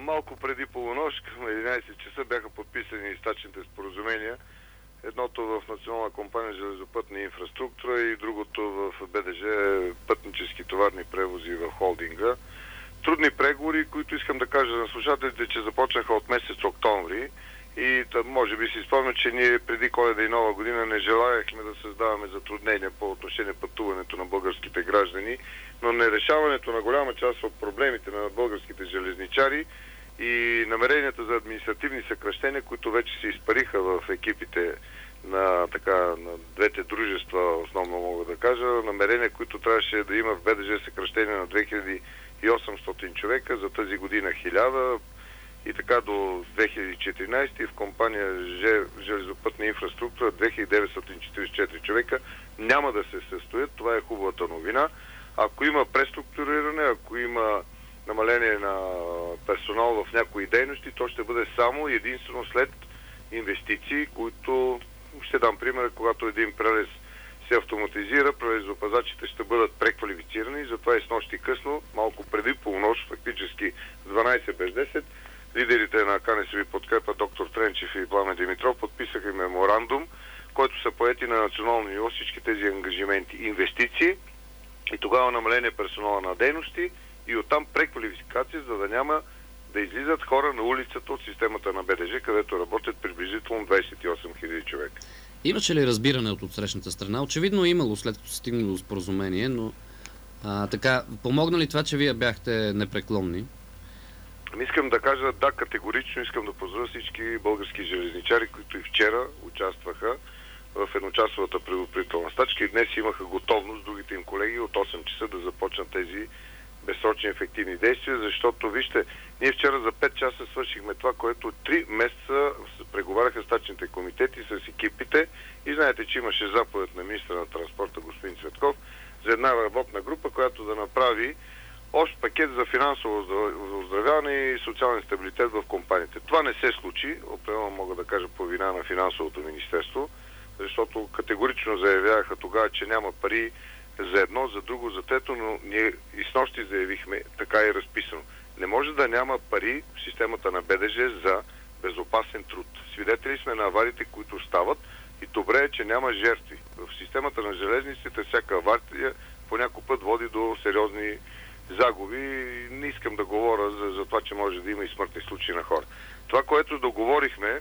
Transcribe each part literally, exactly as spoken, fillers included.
малко преди полунощ, към единайсет часа, бяха подписани стачните споразумения. Едното в Национална компания железопътна инфраструктура и другото в БДЖ пътнически товарни превози в холдинга. Трудни преговори, които искам да кажа на слушателите, че започнаха от месец октомври и може би си спомням, че ние преди Коледа и Нова година не желаяхме да създаваме затруднения по отношение пътуването на българските граждани, но нерешаването на голяма част от проблемите на българските железничари и намеренията за административни съкращения, които вече се изпариха в екипите на, така, на двете дружества, основно мога да кажа, намерения, които трябваше да има в БДЖ съкращение на две хиляди и осемстотин човека, за тази година хиляда и така до две хиляди и четиринайсета и в компания железопътна инфраструктура две хиляди деветстотин четирийсет и четири човека няма да се състоят. Това е хубавата новина. Ако има преструктуриране, ако има намаление на персонал в някои дейности, то ще бъде само единствено след инвестиции, които, ще дам пример, когато един прелез се автоматизира, прелезопазачите ще бъдат преквалифицирани, затова и снощи късно, малко преди полунощ, фактически дванайсет без десет, лидерите на КНСБ подкрепа доктор Тренчев и Пламен Димитров подписаха меморандум, който са поети на национално ниво всички тези ангажименти, инвестиции и тогава намаление персонала на дейности и оттам преквалификация, за да няма да излизат хора на улицата от системата на БДЖ, където работят приблизително двайсет и осем хиляди човека. Имаше ли разбиране от отсрещната страна? Очевидно е имало, след като се стигнало до споразумение, но а, така, помогна ли това, че вие бяхте непреклонни? Искам да кажа, да, категорично искам да поздравя всички български железничари, които и вчера участваха в едночасовата предупредителна стачка и днес имаха готовност другите им колеги от осем часа да започнат тези безсрочни ефективни действия, защото вижте, ние вчера за пет часа свършихме това, което три месеца преговаряха стачните комитети с екипите и знаете, че имаше заповед на министра на транспорта господин Цветков за една работна група, която да направи общ пакет за финансово оздравяване и социален стабилитет в компаниите. Това не се случи, определено мога да кажа по вина на финансовото министерство, защото категорично заявяваха тогава, че няма пари за едно, за друго, за трето, но ние и снощи заявихме, така е разписано. Не може да няма пари в системата на БДЖ за безопасен труд. Свидетели сме на авариите, които стават и добре е, че няма жертви. В системата на железниците всяка авария по някой път води до сериозни загуби. Не искам да говоря за, за това, че може да има и смъртни случаи на хора. Това, което договорихме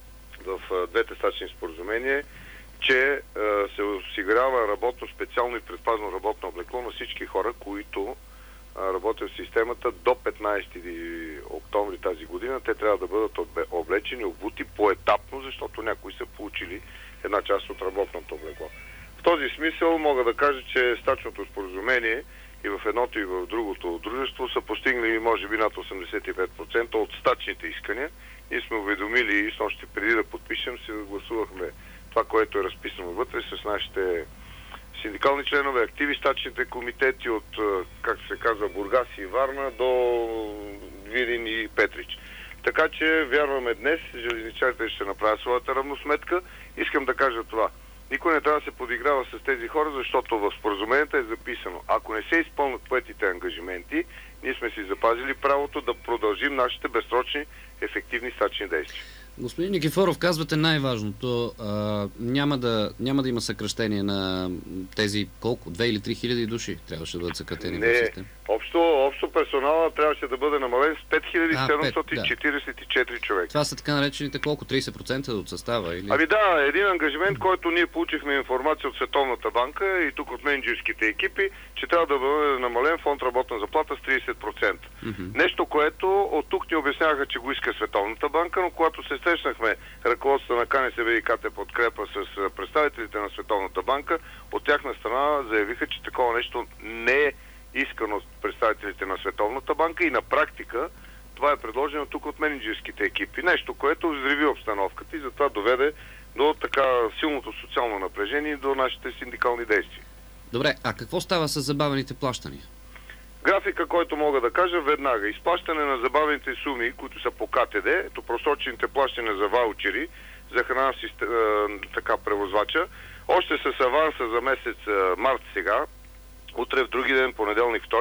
в двете стачни споразумения, че е, се осигурява работно, специално и предпазно работно облекло на всички хора, които е, работят в системата до петнайсети октомври тази година. Те трябва да бъдат облечени, обути поетапно, защото някои са получили една част от работното облекло. В този смисъл мога да кажа, че стачното споразумение и в едното и в другото дружество са постигнали може би над осемдесет и пет процента от стачните искания. Ние сме уведомили и снощи преди да подпишем, се гласувахме това, което е разписано вътре с нашите синдикални членове, активи, стачните комитети от, как се казва, Бургас и Варна до Видин и Петрич. Така че вярваме днес, железничарите ще направят своята равносметка. Искам да кажа това. Никой не трябва да се подиграва с тези хора, защото в споразумението е записано. Ако не се изпълнят поетите ангажименти, ние сме си запазили правото да продължим нашите безсрочни ефективни стачни действия. Господин Никифоров, казвате най-важното. А, няма, да, няма да има съкращение на тези колко? Две или три хиляди души трябваше да бъдат съкратени в система? Общо, общо персонала трябваше да бъде намален с пет хиляди седемстотин четирийсет и четири да. човека. Това са така наречените колко? трийсет процента от състава? Или? Ами да, един ангажимент, който ние получихме информация от Световната банка и тук от менеджерските екипи, че трябва да бъде намален фонд работна заплата с трийсет процента. Mm-hmm. Нещо, което от тук ни обясняваха, че го иска Световната банка, но когато се срещнахме ръководството на КНСБ и КТ подкрепа с представителите на Световната банка, от тяхна страна заявиха, че такова нещо не е искано от представителите на Световната банка и на практика това е предложено тук от менеджерските екипи. Нещо, което взриви обстановката и затова доведе до така силното социално напрежение и до нашите синдикални действия. Добре, а какво става с забавените плащания? Графика, който мога да кажа веднага. Изплащане на забавените суми, които са по КТД, ето просрочените плащания за ваучери, за храна систем, така превозвача, още с аванса за месец март сега, утре в други ден, понеделник, вторник,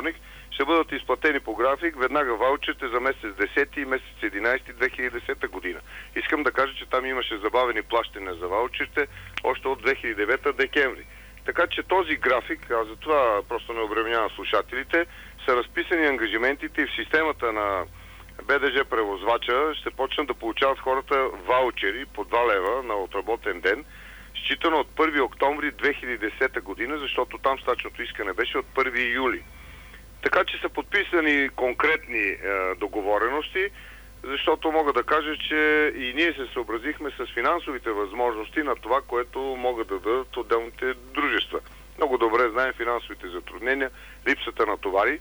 ще бъдат изплатени по график веднага ваучерите за месец десети и месец единайсети две хиляди и десета година. Искам да кажа, че там имаше забавени плащания за ваучерите още от две хиляди и девета декември. Така че този график, а за това просто не обременявам слушателите, са разписани ангажиментите и в системата на БДЖ превозвача ще почнат да получават хората ваучери по два лева на отработен ден, считано от първи октомври две хиляди и десета година, защото там стачното искане беше от първи юли. Така че са подписани конкретни е, договорености, защото мога да кажа, че и ние се съобразихме с финансовите възможности на това, което могат да дадат отделните дружества. Много добре знаем финансовите затруднения, липсата на товари,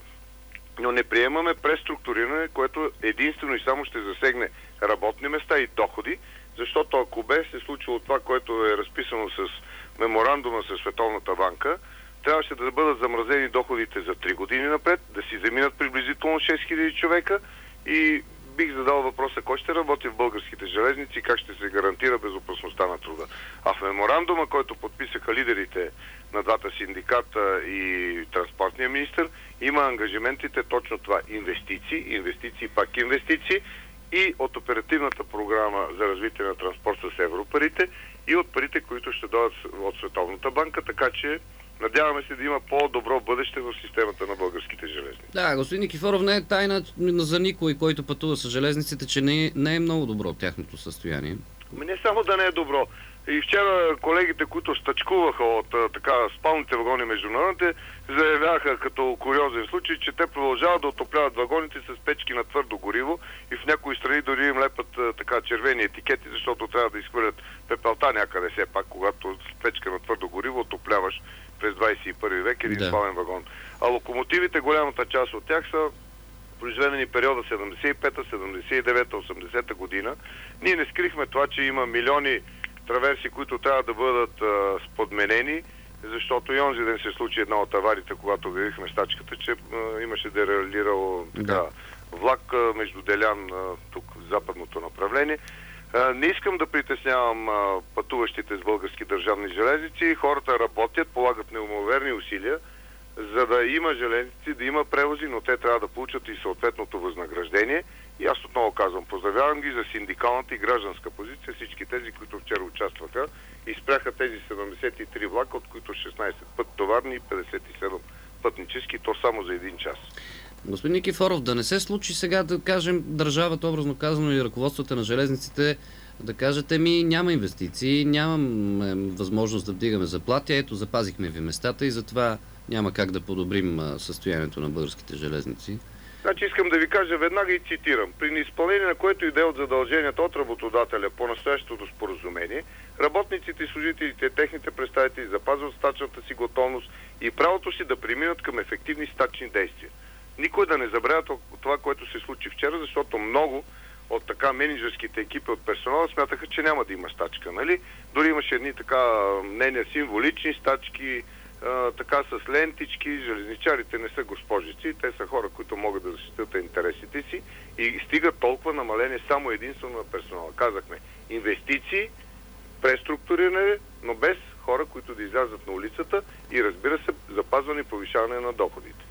но не приемаме преструктуриране, което единствено и само ще засегне работни места и доходи, защото ако бе се случило това, което е разписано с меморандума с Световната банка, трябваше да бъдат замразени доходите за три години напред, да си заминат приблизително шест хиляди човека и бих задал въпроса, кой ще работи в българските железници и как ще се гарантира безопасността на труда. А в меморандума, който подписаха лидерите на двата синдиката и транспортния министър, има ангажиментите точно това. Инвестиции, инвестиции, пак инвестиции и от оперативната програма за развитие на транспорта с европарите и от парите, които ще дойдат от Световната банка, така че надяваме се да има по-добро бъдеще в системата на българските железници. Да, господин Никифоров, не е тайна за никой, който пътува с железниците, че не е, не е много добро тяхното състояние. Не само да не е добро. И вчера колегите, които стачкуваха от така спалните вагони международните, заявяха като куриозен случай, че те продължават да отопляват вагоните с печки на твърдо гориво и в някои страни дори им лепат така червени етикети, защото трябва да изхвърлят пепелта някъде все пак, когато с печка на твърдо гориво отопляваш през двайсет и първи век един да. спален вагон. А локомотивите, голямата част от тях са произведени периода седемдесет и пета, седемдесет и девета, осемдесета година. Ние не скрихме това, че има милиони траверси, които трябва да бъдат а, сподменени, защото и онзи ден се случи една от аварите, когато обявихме стачката, че а, имаше дерайлирал да. влак а, между Делян, а, тук в западното направление. А, не искам да притеснявам а, пътуващите с български държавни железници. Хората работят, полагат неумоверни усилия, за да има железници, да има превози, но те трябва да получат и съответното възнаграждение. И аз отново казвам, поздравявам ги за синдикалната и гражданска позиция, всички тези, които вчера участваха и спряха тези седемдесет и три влака, от които шестнайсет път товарни и петдесет и седем пътнически, то само за един час. Господин Никифоров, да не се случи сега, да кажем, държавата, образно казано, и ръководството на железниците, да кажете ми, няма инвестиции, нямаме възможност да вдигаме заплати, ето запазихме ви местата и затова няма как да подобрим състоянието на българските железници. Значи искам да ви кажа веднага и цитирам. При неизпълнение на което и да е от задълженията от работодателя по настоящото споразумение, работниците и служителите, техните представители запазват стачната си готовност и правото си да преминат към ефективни стачни действия. Никой да не забравя това, което се случи вчера, защото много от така менеджерските екипи от персонала смятаха, че няма да има стачка, нали? Дори имаше едни така мнения символични стачки, а, така с лентички. Железничарите не са госпожици, те са хора, които могат да защитят интересите си и стигат толкова намаление само единствено на персонала. Казахме, инвестиции, преструктуриране, но без хора, които да излязат на улицата и, разбира се, запазване и повишаване на доходите.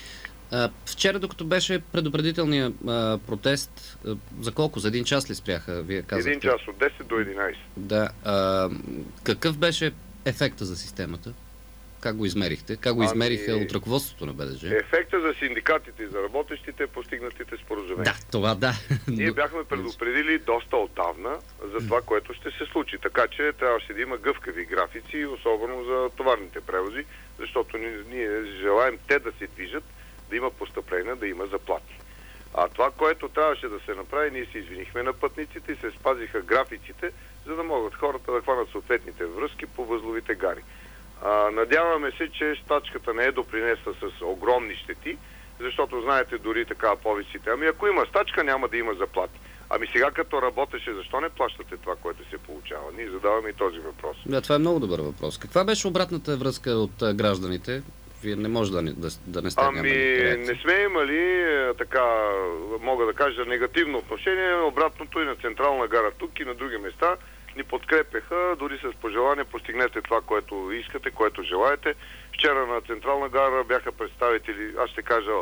А, вчера, докато беше предупредителният а, протест, а, за колко? За един час ли спряха? Вие казахте? Един час, от десет до единайсет. Да. А, какъв беше ефекта за системата? Как го измерихте? Как го ами, измериха от ръководството на БДЖ? Ефекта за синдикатите и за работещите е постигнатите споразумения. Да, това да. Ние бяхме предупредили доста отдавна за това, което ще се случи. Така че трябваше да има гъвкави графици, особено за товарните превози, защото ние, ние желаем те да се движат, да има постъпления, да има заплати. А това, което трябваше да се направи, ние се извинихме на пътниците и се спазиха графиците, за да могат хората да хванат съответните връзки по възловите гари. А, надяваме се, че стачката не е допринесла с огромни щети, защото знаете дори така повиците. Ами ако има стачка, няма да има заплати. Ами сега като работеше, защо не плащате това, което се получава? Ние задаваме и този въпрос. Да, това е много добър въпрос. Каква беше обратната връзка от а, гражданите? Вие не може да, да, да не сте ами, не сме имали така, мога да кажа, негативно отношение. Обратното и на Централна гара тук и на други места ни подкрепяха, дори с пожелание постигнете това, което искате, което желаете. Вчера на Централна гара бяха представители, аз ще кажа,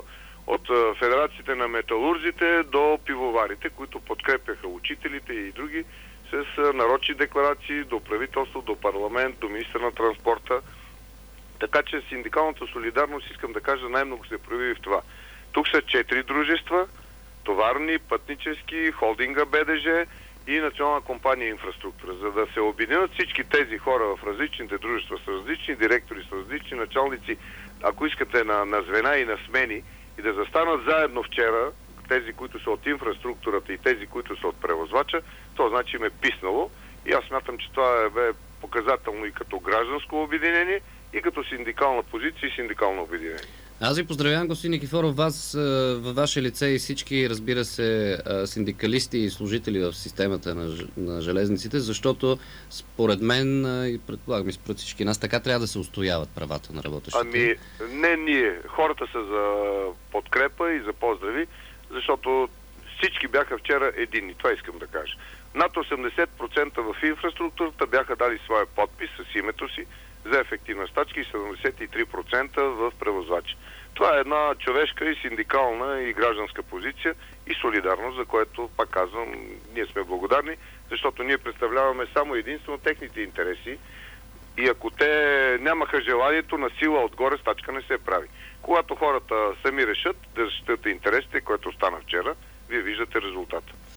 от федерациите на металурзите до пивоварите, които подкрепяха учителите и други с нарочни декларации до правителство, до парламент, до министър на транспорта. Така че синдикалната солидарност, искам да кажа, най-много се прояви в това. Тук са четири дружества, товарни, пътнически, холдинга БДЖ и Национална компания инфраструктура. За да се обединят всички тези хора в различните дружества, с различни директори, с различни началници, ако искате, на, на звена и на смени, и да застанат заедно вчера, тези, които са от инфраструктурата и тези, които са от превозвача, то значи им е писнало. И аз смятам, че това е бе показателно и като гражданско обединение, и като синдикална позиция и синдикално обединение. Аз ви поздравявам, господин Никифоров, вас във ваше лице и всички, разбира се, синдикалисти и служители в системата на, на железниците, защото според мен и предполагам и според всички нас, така трябва да се устояват правата на работещите. Ами, не ние. Хората са за подкрепа и за поздрави, защото всички бяха вчера единни. Това искам да кажа. Над осемдесет процента в инфраструктурата бяха дали своя подпис с името си за ефективна стачка и седемдесет и три процента в превозвачи. Това е една човешка и синдикална и гражданска позиция и солидарност, за което, пак казвам, ние сме благодарни, защото ние представляваме само единствено техните интереси и ако те нямаха желанието, на сила отгоре стачка не се прави. Когато хората сами решат да защитят интересите, което стана вчера, вие виждате резултата.